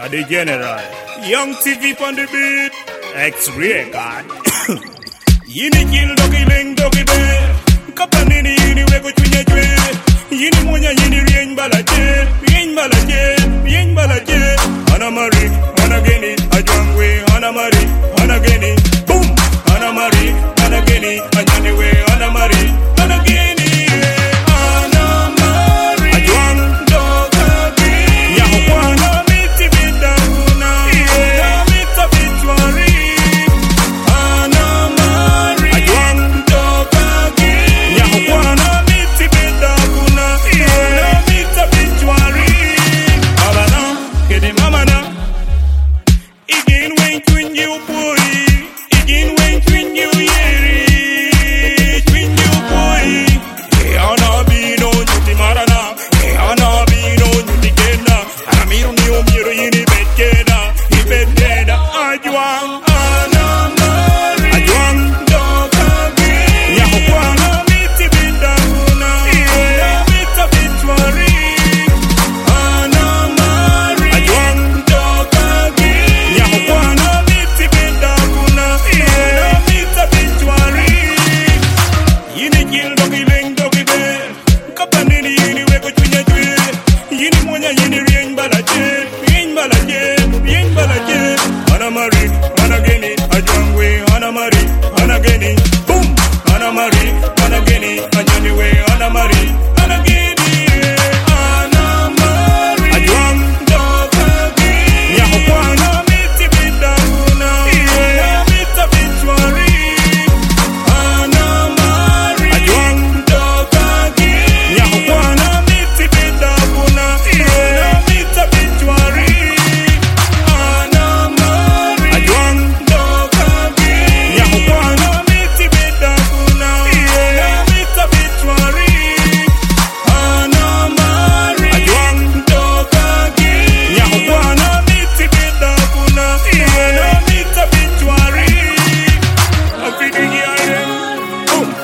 The General, Young TV on the beat, X-Ray God. Yini kill dogi ling dogi bear. Kapanini yini wego chunye jwe. Yini monya yini rien balaje. Rien balaje. Ana Mari, ana geni, ajwangwe, ana Mari, ana geni. Boom! Ana Mari, ana geni, anyanewe, ana Mari, ana geni. Ana Mari, ajwang dogi. Yaho kwana.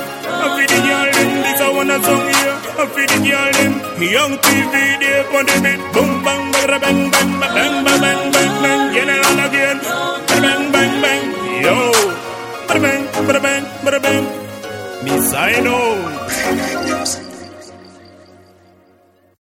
Young TV, they on the